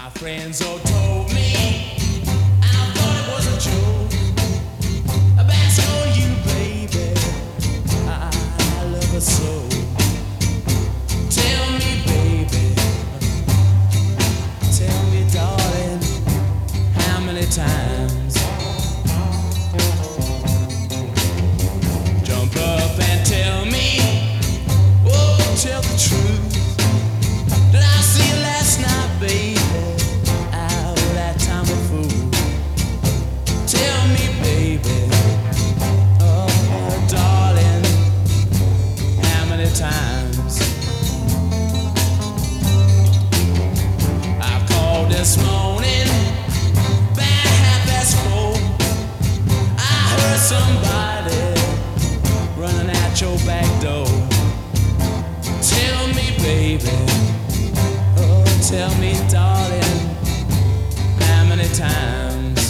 My friends all told me, and I thought it was a joke. A bass for you, baby. I love her so. Tell me, baby. Tell me, darling, how many times? Jump up and tell me, oh, tell the truth. Did I see you last night, baby? Out that time of fool. Tell me, baby, oh, darling, how many times? I called this morning, back 4:30. I heard somebody running at your back door. Tell me, baby, oh, tell me, darling, how many times?